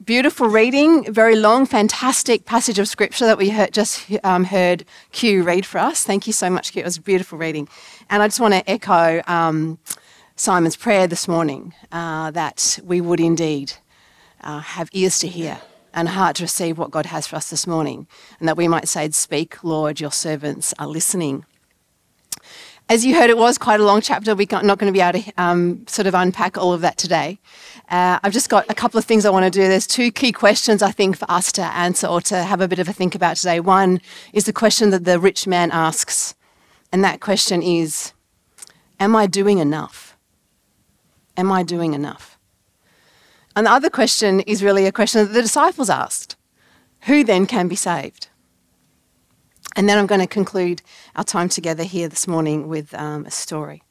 Beautiful reading, very long, fantastic passage of scripture that we heard Q read for us. Thank you so much, Q. It was a beautiful reading. And I just want to echo Simon's prayer this morning that we would indeed have ears to hear and a heart to receive what God has for us this morning, and that we might say, "Speak, Lord, your servants are listening." As you heard, it was quite a long chapter. We're not going to be able to sort of unpack all of that today. I've just got a couple of things I want to do. There's two key questions, I think, for us to answer or to have a bit of a think about today. One is the question that the rich man asks, and that question is, am I doing enough? Am I doing enough? And the other question is really a question that the disciples asked. Who then can be saved? And then I'm going to conclude our time together here this morning with a story.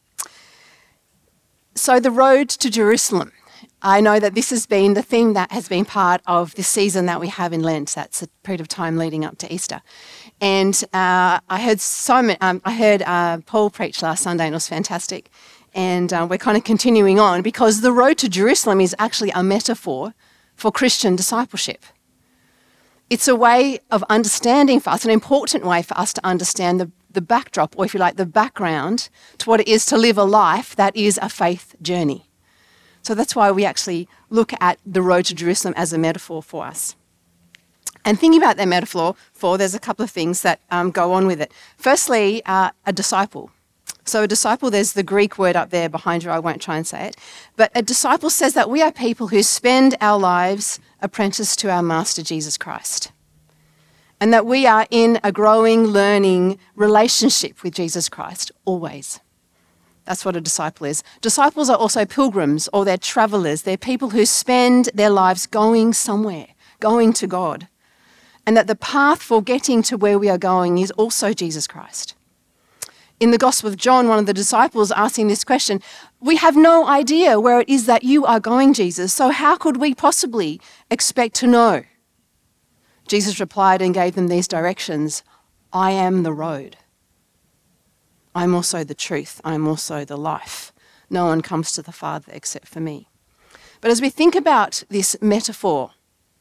So the road to Jerusalem. I know that this has been the theme that has been part of the season that we have in Lent. That's a period of time leading up to Easter. And I heard Paul preach last Sunday, and it was fantastic. And we're kind of continuing on because the road to Jerusalem is actually a metaphor for Christian discipleship. It's a way of understanding for us, an important way for us to understand the backdrop, or if you like, the background to what it is to live a life that is a faith journey. So that's why we actually look at the road to Jerusalem as a metaphor for us. And thinking about that metaphor, there's a couple of things that go on with it. Firstly, a disciple. So a disciple, there's the Greek word up there behind you, I won't try and say it. But a disciple says that we are people who spend our lives apprenticed to our Master Jesus Christ. And that we are in a growing, learning relationship with Jesus Christ, always. That's what a disciple is. Disciples are also pilgrims, or they're travellers. They're people who spend their lives going somewhere, going to God. And that the path for getting to where we are going is also Jesus Christ. In the Gospel of John, one of the disciples asking this question, we have no idea where it is that you are going, Jesus, so how could we possibly expect to know? Jesus replied and gave them these directions. I am the road. I am also the truth. I am also the life. No one comes to the Father except for me. But as we think about this metaphor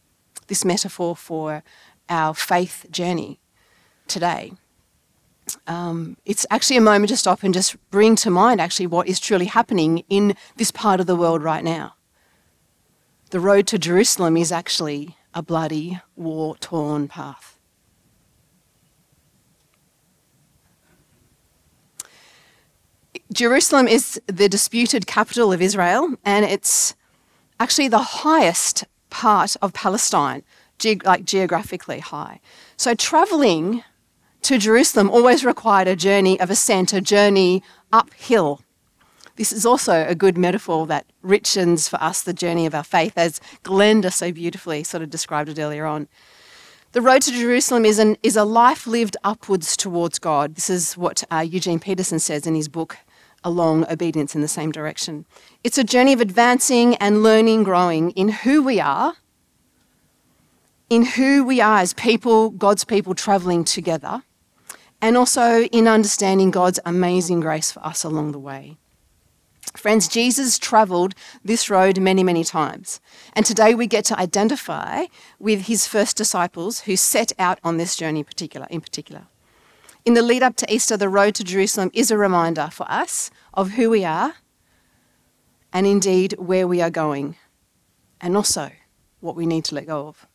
for our faith journey today, it's actually a moment to stop and just bring to mind actually what is truly happening in this part of the world right now. The road to Jerusalem is actually a bloody, war-torn path. Jerusalem is the disputed capital of Israel, and it's actually the highest part of Palestine, geographically high. So travelling to Jerusalem always required a journey of ascent, a journey uphill. This is also a good metaphor that richens for us the journey of our faith, as Glenda so beautifully sort of described it earlier on. The road to Jerusalem is a life lived upwards towards God. This is what Eugene Peterson says in his book, Along Obedience in the Same Direction. It's a journey of advancing and learning, growing in who we are as people, God's people travelling together, and also in understanding God's amazing grace for us along the way. Friends, Jesus travelled this road many, many times. And today we get to identify with his first disciples who set out on this journey in particular. In the lead up to Easter, the road to Jerusalem is a reminder for us of who we are and indeed where we are going, and also what we need to let go of.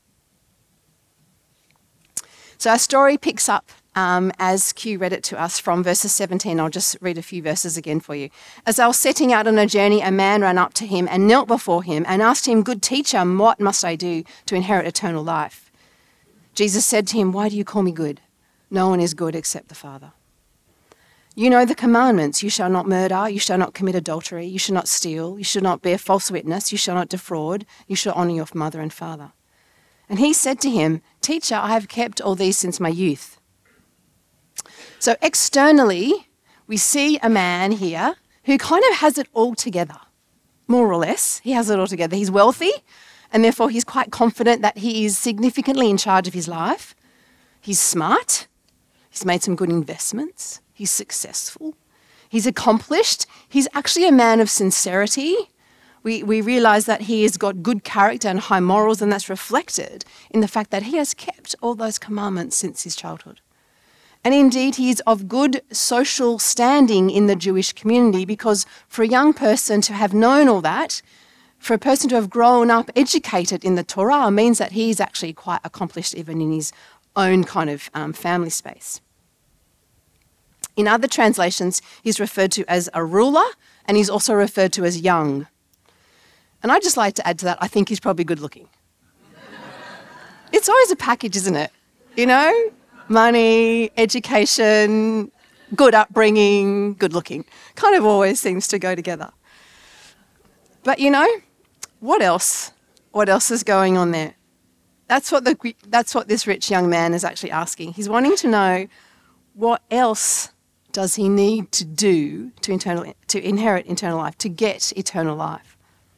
So our story picks up as Q read it to us from verses 17. I'll just read a few verses again for you. As they were setting out on a journey, a man ran up to him and knelt before him and asked him, "Good teacher, what must I do to inherit eternal life?" Jesus said to him, "Why do you call me good? No one is good except the Father. You know the commandments. You shall not murder. You shall not commit adultery. You shall not steal. You shall not bear false witness. You shall not defraud. You shall honour your mother and father." And he said to him, "Teacher, I have kept all these since my youth." So externally, we see a man here who kind of has it all together, more or less. He has it all together. He's wealthy, and therefore he's quite confident that he is significantly in charge of his life. He's smart. He's made some good investments. He's successful. He's accomplished. He's actually a man of sincerity, we realize that he has got good character and high morals, and that's reflected in the fact that he has kept all those commandments since his childhood. And indeed, he is of good social standing in the Jewish community, because for a young person to have known all that, for a person to have grown up educated in the Torah, means that he is actually quite accomplished even in his own kind of family space. In other translations, he's referred to as a ruler, and he's also referred to as young. And I'd just like to add to that, I think he's probably good looking. It's always a package, isn't it? You know, money, education, good upbringing, good looking. Kind of always seems to go together. But you know, what else? What else is going on there? That's what this rich young man is actually asking. He's wanting to know, what else does he need to do to inherit eternal life, to get eternal life?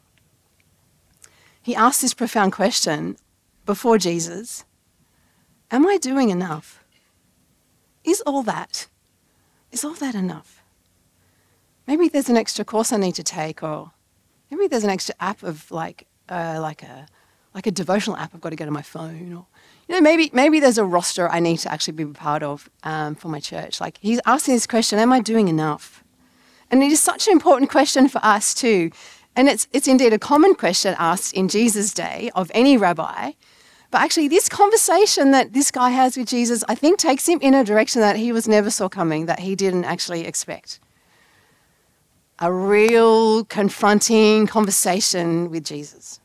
He asked this profound question before Jesus: am I doing enough? Is all that enough? Maybe there's an extra course I need to take, or maybe there's an extra app of like a devotional app I've got to get on my phone, or maybe there's a roster I need to actually be part of for my church. Like, he's asking this question: am I doing enough? And it is such an important question for us too. And it's indeed a common question asked in Jesus' day of any rabbi. But actually, this conversation that this guy has with Jesus, I think, takes him in a direction that he was never saw coming, that he didn't actually expect. A real confronting conversation with Jesus.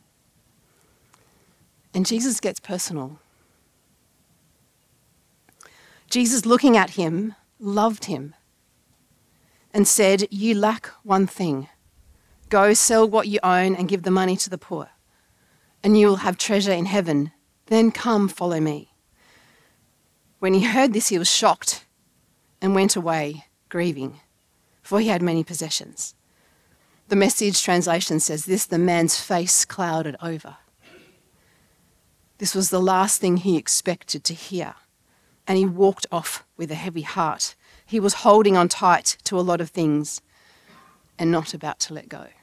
And Jesus gets personal. Jesus, looking at him, loved him and said, "You lack one thing. Go sell what you own and give the money to the poor, and you will have treasure in heaven. Then come, follow me." When he heard this, he was shocked and went away grieving, for he had many possessions. The Message translation says this: the man's face clouded over. This was the last thing he expected to hear, and he walked off with a heavy heart. He was holding on tight to a lot of things and not about to let go.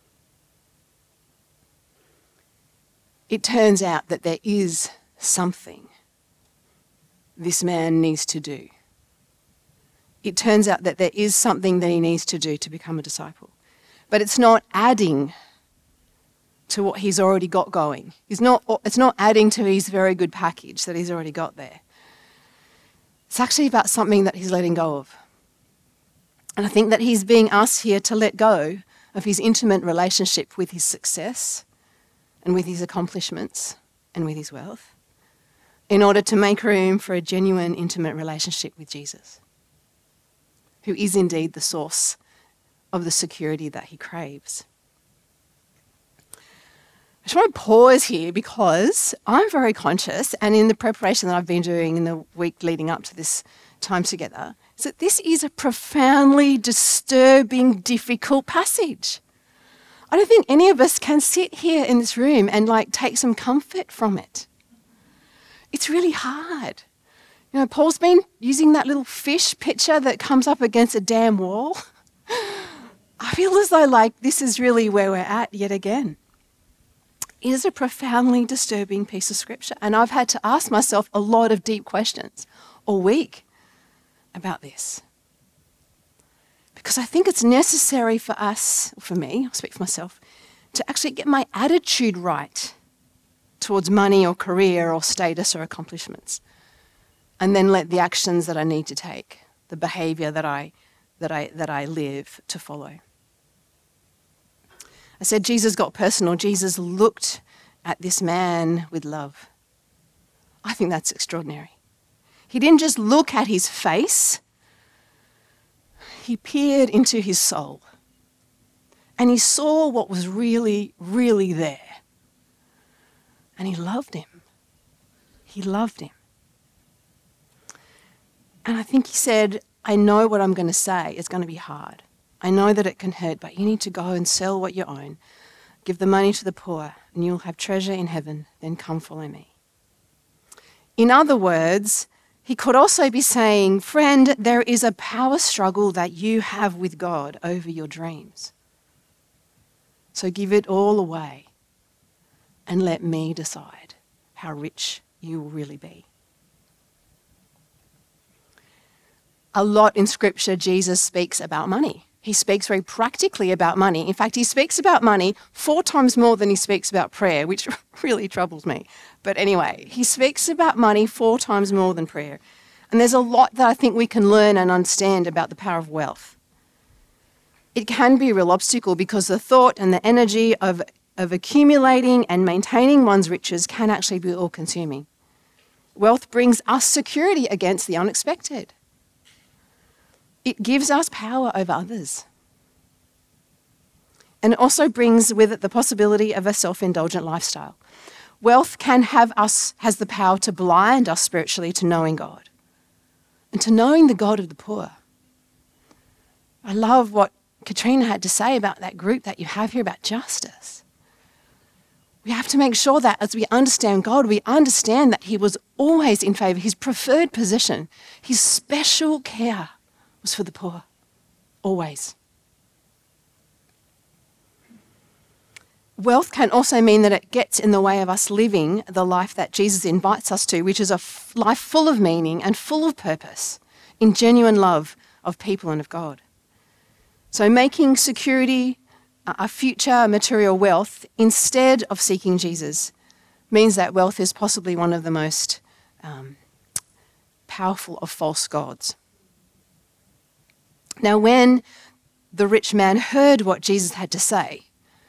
It turns out that there is something this man needs to do. It turns out that there is something that he needs to do to become a disciple. But it's not adding to what he's already got going. It's not adding to his very good package that he's already got there. It's actually about something that he's letting go of. And I think that he's being asked here to let go of his intimate relationship with his success and with his accomplishments and with his wealth, in order to make room for a genuine, intimate relationship with Jesus, who is indeed the source of the security that he craves. I just want to pause here, because I'm very conscious, and in the preparation that I've been doing in the week leading up to this time together, is that this is a profoundly disturbing, difficult passage. I don't think any of us can sit here in this room and take some comfort from it. It's really hard. You know, Paul's been using that little fish picture that comes up against a damn wall. I feel as though this is really where we're at yet again. It is a profoundly disturbing piece of scripture, and I've had to ask myself a lot of deep questions all week about this. Because I think it's necessary for us, or for me, I'll speak for myself, to actually get my attitude right towards money or career or status or accomplishments, and then let the actions that I need to take, the behaviour that I live, to follow. I said Jesus got personal. Jesus looked at this man with love. I think that's extraordinary. He didn't just look at his face. He peered into his soul, and he saw what was really, really there. And he loved him. He loved him. And I think he said, I know what I'm going to say is going to be hard. I know that it can hurt, but you need to go and sell what you own. Give the money to the poor, and you'll have treasure in heaven. Then come follow me. In other words, he could also be saying, friend, there is a power struggle that you have with God over your dreams. So give it all away and let me decide how rich you will really be. A lot in Scripture, Jesus speaks about money. He speaks very practically about money. In fact, he speaks about money 4 times more than he speaks about prayer, which really troubles me. But anyway, he speaks about money 4 times more than prayer. And there's a lot that I think we can learn and understand about the power of wealth. It can be a real obstacle because the thought and the energy of accumulating and maintaining one's riches can actually be all-consuming. Wealth brings us security against the unexpected. It gives us power over others. And it also brings with it the possibility of a self-indulgent lifestyle. Wealth has the power to blind us spiritually to knowing God and to knowing the God of the poor. I love what Katrina had to say about that group that you have here about justice. We have to make sure that as we understand God, we understand that he was always in favour. His preferred position, his special care was for the poor, always. Wealth can also mean that it gets in the way of us living the life that Jesus invites us to, which is a life full of meaning and full of purpose, in genuine love of people and of God. So making security a future material wealth instead of seeking Jesus means that wealth is possibly one of the most powerful of false gods. Now, when the rich man heard what Jesus had to say,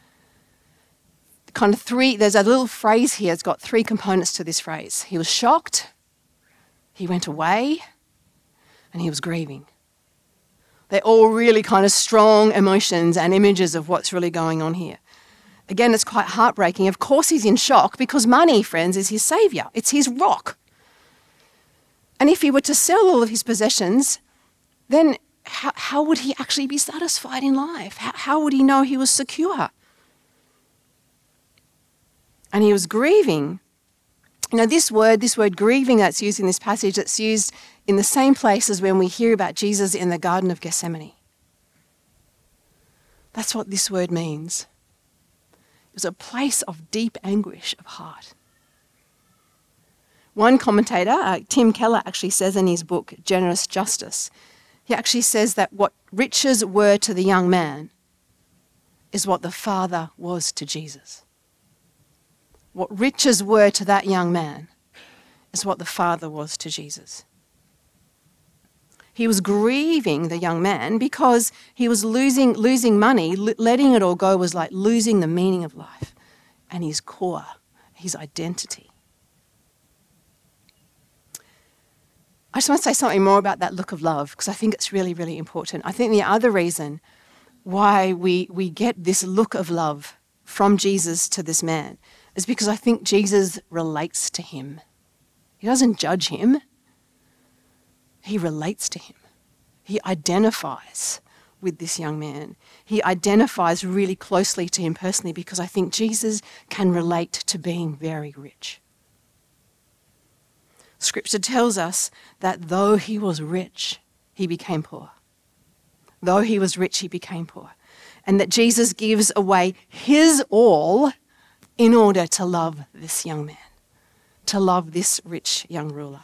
there's a little phrase here, it's got 3 components to this phrase. He was shocked, he went away, and he was grieving. They're all really kind of strong emotions and images of what's really going on here. Again, it's quite heartbreaking. Of course he's in shock because money, friends, is his saviour. It's his rock. And if he were to sell all of his possessions, then how would he actually be satisfied in life? How would he know he was secure? And he was grieving. You know, this word grieving that's used in this passage, it's used in the same place as when we hear about Jesus in the Garden of Gethsemane. That's what this word means. It was a place of deep anguish of heart. One commentator, Tim Keller, actually says in his book, Generous Justice, he actually says that what riches were to the young man is what the Father was to Jesus. What riches were to that young man is what the Father was to Jesus. He was grieving, the young man, because he was losing money. Letting it all go was like losing the meaning of life and his core, his identity. I just want to say something more about that look of love because I think it's really, really important. I think the other reason why we get this look of love from Jesus to this man is because I think Jesus relates to him. He doesn't judge him. He relates to him. He identifies with this young man. He identifies really closely to him personally because I think Jesus can relate to being very rich. Scripture tells us that though he was rich, he became poor. Though he was rich, he became poor. And that Jesus gives away his all in order to love this young man, to love this rich young ruler.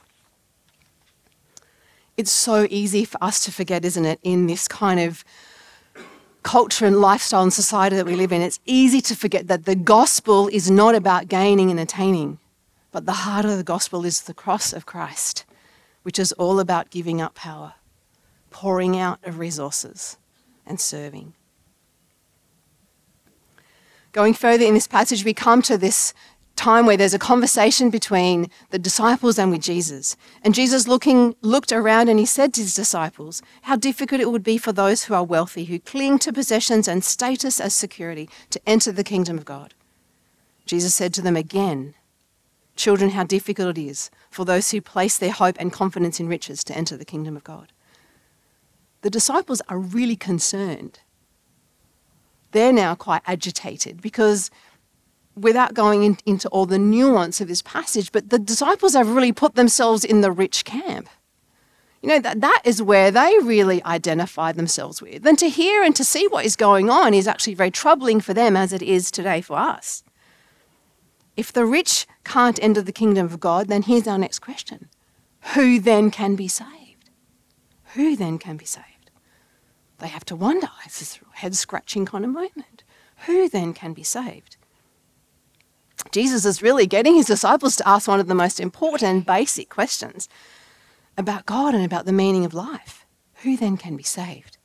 It's so easy for us to forget, isn't it, in this kind of culture and lifestyle and society that we live in, it's easy to forget that the gospel is not about gaining and attaining, but the heart of the gospel is the cross of Christ, which is all about giving up power, pouring out of resources, and serving. Going further in this passage, we come to this time where there's a conversation between the disciples and with Jesus. And Jesus looked around and he said to his disciples how difficult it would be for those who are wealthy, who cling to possessions and status as security, to enter the kingdom of God. Jesus said to them again, "Children, how difficult it is for those who place their hope and confidence in riches to enter the kingdom of God." The disciples are really concerned. They're now quite agitated because, without going into all the nuance of this passage, but the disciples have really put themselves in the rich camp. That is where they really identify themselves with. And to hear and to see what is going on is actually very troubling for them as it is today for us. If the rich can't enter the kingdom of God, then here's our next question. Who then can be saved? Who then can be saved? They have to wonder. It's this head-scratching kind of moment. Who then can be saved? Jesus is really getting his disciples to ask one of the most important basic questions about God and about the meaning of life. Who then can be saved?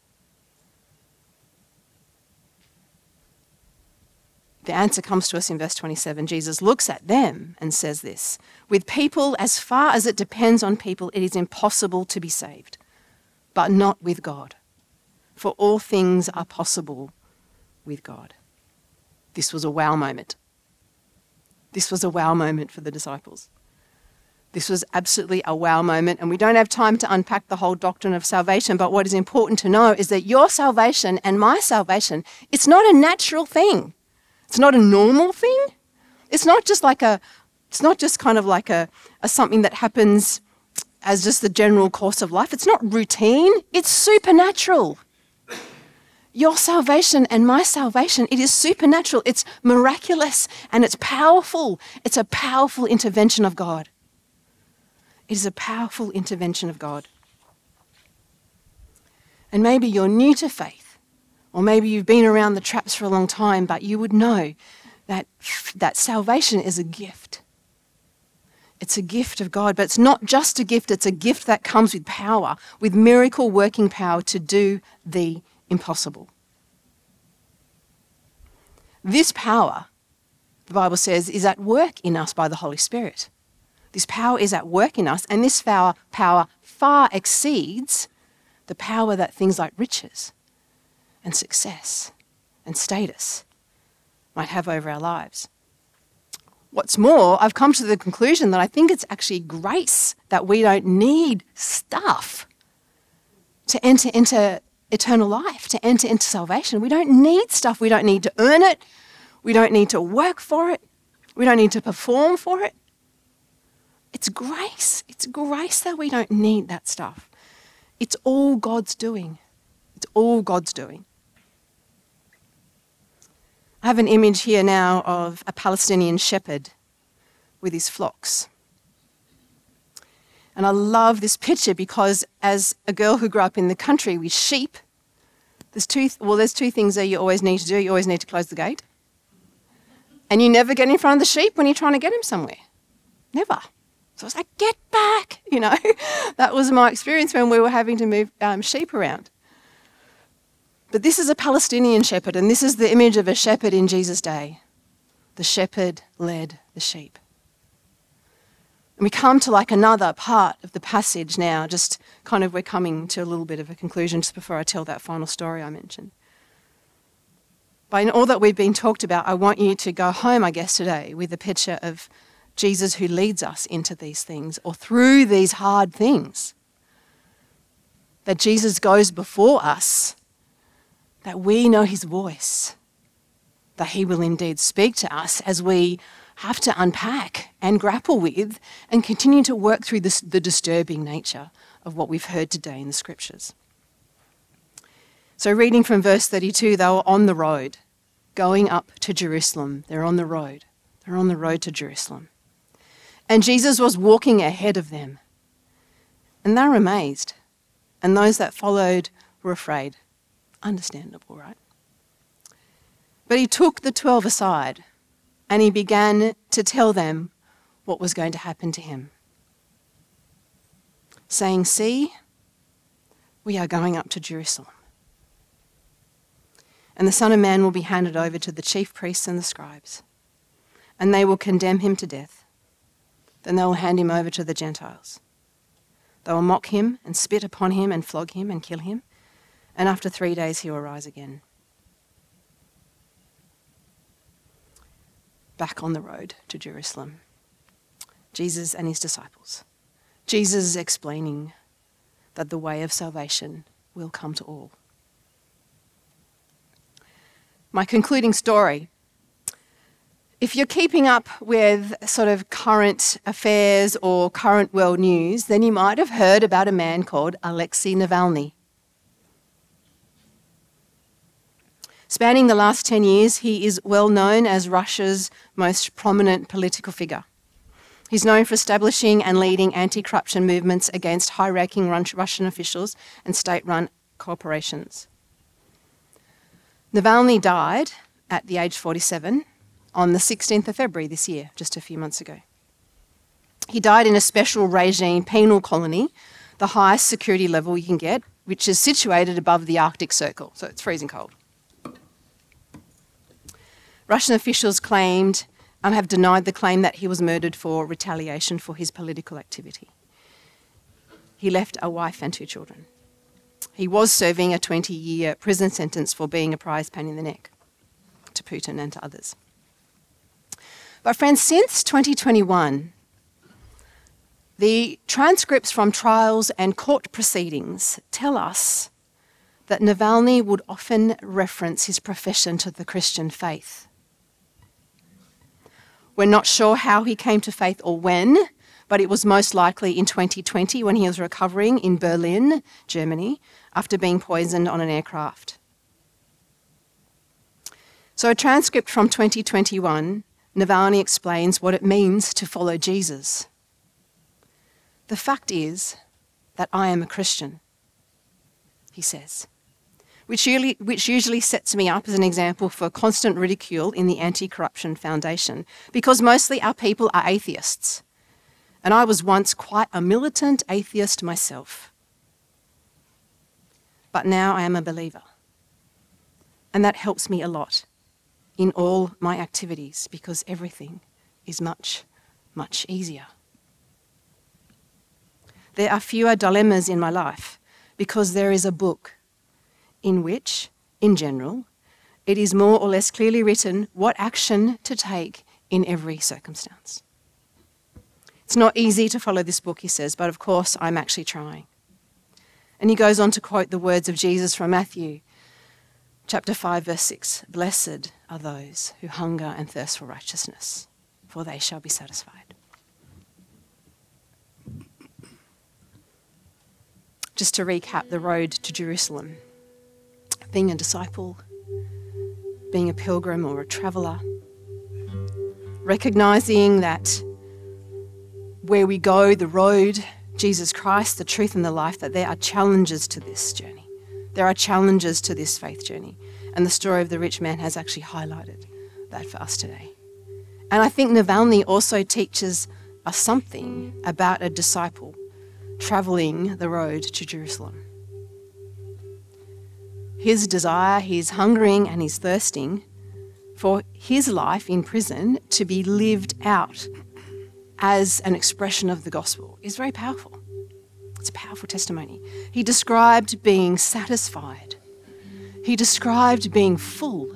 The answer comes to us in verse 27. Jesus looks at them and says this, with people, as far as it depends on people, it is impossible to be saved, but not with God. For all things are possible with God. This was a wow moment. This was a wow moment for the disciples. This was absolutely a wow moment, and we don't have time to unpack the whole doctrine of salvation, but what is important to know is that your salvation and my salvation, it's not a natural thing. It's not a normal thing. It's not just kind of like a something that happens as just the general course of life. It's not routine. It's supernatural. Your salvation and my salvation, it is supernatural. It's miraculous and it's powerful. It's a powerful intervention of God. It is a powerful intervention of God. And maybe you're new to faith, or maybe you've been around the traps for a long time, but you would know that salvation is a gift. It's a gift of God, but it's not just a gift, it's a gift that comes with power, with miracle working power to do the impossible. This power, the Bible says, is at work in us by the Holy Spirit. This power is at work in us, and this power far exceeds the power that things like riches and success and status might have over our lives. What's more, I've come to the conclusion that I think it's actually grace, that we don't need stuff to enter into eternal life, to enter into salvation. We don't need stuff. We don't need to earn it. We don't need to work for it. We don't need to perform for it. It's grace. It's grace that we don't need that stuff. It's all God's doing. It's all God's doing. I have an image here now of a Palestinian shepherd with his flocks. And I love this picture because as a girl who grew up in the country with sheep, there's two things that you always need to do. You always need to close the gate. And you never get in front of the sheep when you're trying to get them somewhere. Never. So I was like, get back, That was my experience when we were having to move sheep around. But this is a Palestinian shepherd, and this is the image of a shepherd in Jesus' day. The shepherd led the sheep. And we come to like another part of the passage now, just kind of we're coming to a little bit of a conclusion just before I tell that final story I mentioned. But in all that we've been talked about, I want you to go home, I guess, today with a picture of Jesus who leads us into these things or through these hard things. That Jesus goes before us, that we know his voice, that he will indeed speak to us as we have to unpack and grapple with and continue to work through the disturbing nature of what we've heard today in the scriptures. So reading from verse 32, they were on the road, going up to Jerusalem. They're on the road. They're on the road to Jerusalem. And Jesus was walking ahead of them. And they were amazed. And those that followed were afraid. Understandable, right? But he took the 12 aside and he began to tell them what was going to happen to him, saying, "See, we are going up to Jerusalem. And the Son of Man will be handed over to the chief priests and the scribes, and they will condemn him to death. Then they will hand him over to the Gentiles. They will mock him and spit upon him and flog him and kill him, and after 3 days he will rise again." Back on the road to Jerusalem, Jesus and his disciples. Jesus is explaining that the way of salvation will come to all. My concluding story If you're keeping up with sort of current affairs or current world news, then you might have heard about a man called Alexei Navalny. Spanning the last 10 years, he is well known as Russia's most prominent political figure. He's known for establishing and leading anti-corruption movements against high-ranking Russian officials and state-run corporations. Navalny died at the age 47 on the 16th of February this year, just a few months ago. He died in a special regime penal colony, the highest security level you can get, which is situated above the Arctic Circle, so it's freezing cold. Russian officials claimed and have denied the claim that he was murdered for retaliation for his political activity. He left a wife and 2 children. He was serving a 20-year prison sentence for being a prize pain in the neck to Putin and to others. But friends, since 2021, the transcripts from trials and court proceedings tell us that Navalny would often reference his profession to the Christian faith. We're not sure how he came to faith or when, but it was most likely in 2020 when he was recovering in Berlin, Germany, after being poisoned on an aircraft. So a transcript from 2021, Navalny explains what it means to follow Jesus. The fact is that I am a Christian, he says, which usually sets me up as an example for constant ridicule in the Anti-Corruption Foundation, because mostly our people are atheists. And I was once quite a militant atheist myself. But now I am a believer. And that helps me a lot in all my activities, because everything is much, much easier. There are fewer dilemmas in my life because there is a book in which, in general, it is more or less clearly written what action to take in every circumstance. It's not easy to follow this book, he says, but of course I'm actually trying. And he goes on to quote the words of Jesus from Matthew, chapter 5, verse 6, "Blessed are those who hunger and thirst for righteousness, for they shall be satisfied." Just to recap the road to Jerusalem: being a disciple, being a pilgrim or a traveller, recognising that where we go, the road, Jesus Christ, the truth and the life, that there are challenges to this journey. There are challenges to this faith journey. And the story of the rich man has actually highlighted that for us today. And I think Navalny also teaches us something about a disciple travelling the road to Jerusalem. His desire, his hungering and his thirsting for his life in prison to be lived out as an expression of the gospel is very powerful. It's a powerful testimony. He described being satisfied. He described being full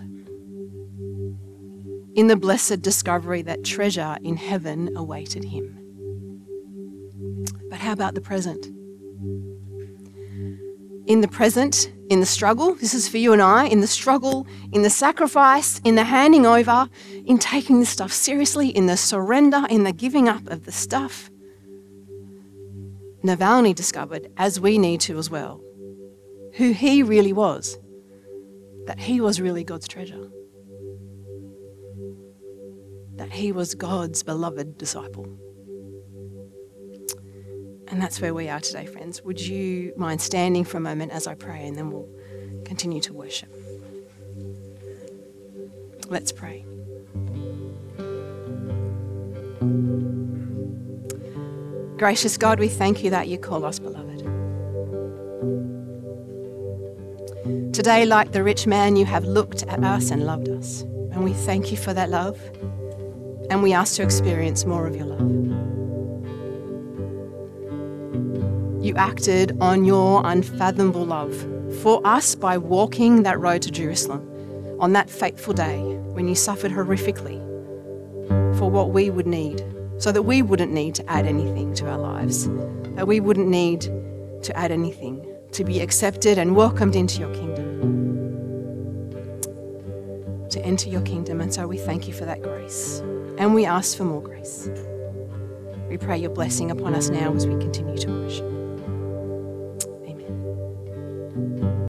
in the blessed discovery that treasure in heaven awaited him. But how about the present? In the present, in the struggle, this is for you and I, in the struggle, in the sacrifice, in the handing over, in taking this stuff seriously, in the surrender, in the giving up of the stuff, Navalny discovered, as we need to as well, who he really was, that he was really God's treasure, that he was God's beloved disciple. And that's where we are today, friends. Would you mind standing for a moment as I pray, and then we'll continue to worship. Let's pray. Gracious God, we thank you that you call us beloved. Today, like the rich man, you have looked at us and loved us. And we thank you for that love. And we ask to experience more of your love. You acted on your unfathomable love for us by walking that road to Jerusalem on that fateful day when you suffered horrifically for what we would need, so that we wouldn't need to add anything to our lives, that we wouldn't need to add anything to be accepted and welcomed into your kingdom. to enter your kingdom. And so we thank you for that grace. And we ask for more grace. We pray your blessing upon us now as we continue to worship.